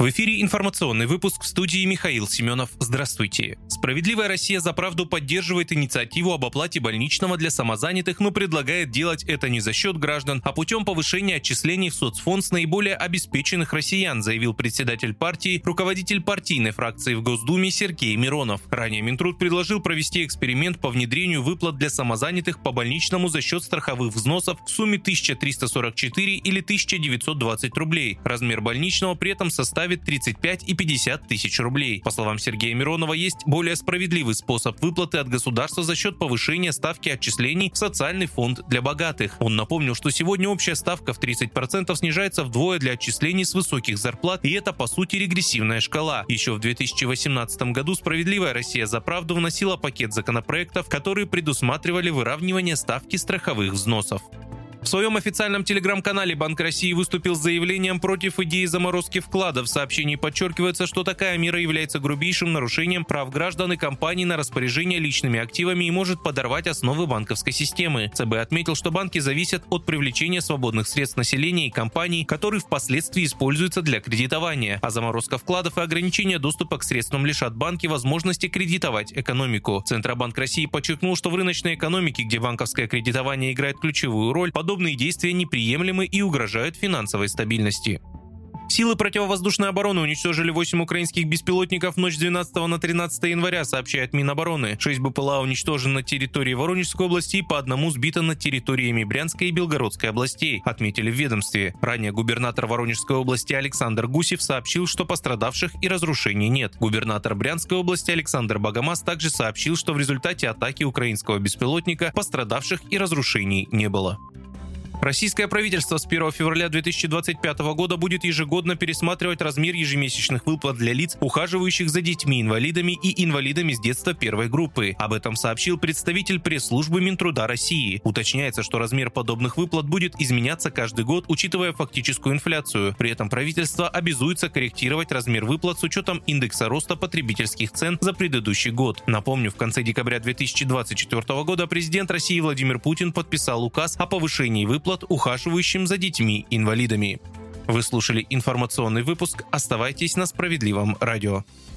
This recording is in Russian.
В эфире информационный выпуск, в студии Михаил Семенов. Здравствуйте. «Справедливая Россия за правду» поддерживает инициативу об оплате больничного для самозанятых, но предлагает делать это не за счет граждан, а путем повышения отчислений в соцфонд с наиболее обеспеченных россиян, заявил председатель партии, руководитель партийной фракции в Госдуме Сергей Миронов. Ранее Минтруд предложил провести эксперимент по внедрению выплат для самозанятых по больничному за счет страховых взносов в сумме 1344 или 1920 рублей. Размер больничного при этом составит 35 и 50 тысяч рублей. По словам Сергея Миронова, есть более справедливый способ выплаты от государства за счет повышения ставки отчислений в социальный фонд для богатых. Он напомнил, что сегодня общая ставка в 30% снижается вдвое для отчислений с высоких зарплат, и это по сути регрессивная шкала. Еще в 2018 году «Справедливая Россия за правду» вносила пакет законопроектов, которые предусматривали выравнивание ставки страховых взносов. В своем официальном телеграм-канале Банк России выступил с заявлением против идеи заморозки вкладов. В сообщении подчеркивается, что такая мера является грубейшим нарушением прав граждан и компаний на распоряжение личными активами и может подорвать основы банковской системы. ЦБ отметил, что банки зависят от привлечения свободных средств населения и компаний, которые впоследствии используются для кредитования. А заморозка вкладов и ограничение доступа к средствам лишат банки возможности кредитовать экономику. Центробанк России подчеркнул, что в рыночной экономике, где банковское кредитование играет ключевую роль, подобные действия неприемлемы и угрожают финансовой стабильности. Силы противовоздушной обороны уничтожили 8 украинских беспилотников в ночь с 12 на 13 января, сообщает Минобороны. 6 БПЛА уничтожены на территории Воронежской области и по одному сбито над территориями Брянской и Белгородской областей, отметили в ведомстве. Ранее губернатор Воронежской области Александр Гусев сообщил, что пострадавших и разрушений нет. Губернатор Брянской области Александр Богомаз также сообщил, что в результате атаки украинского беспилотника пострадавших и разрушений не было. Российское правительство с 1 февраля 2025 года будет ежегодно пересматривать размер ежемесячных выплат для лиц, ухаживающих за детьми-инвалидами и инвалидами с детства первой группы. Об этом сообщил представитель пресс-службы Минтруда России. Уточняется, что размер подобных выплат будет изменяться каждый год, учитывая фактическую инфляцию. При этом правительство обязуется корректировать размер выплат с учетом индекса роста потребительских цен за предыдущий год. Напомню, в конце декабря 2024 года президент России Владимир Путин подписал указ о повышении выплат ухаживающим за детьми-инвалидами. Вы слушали информационный выпуск. Оставайтесь на Справедливом радио.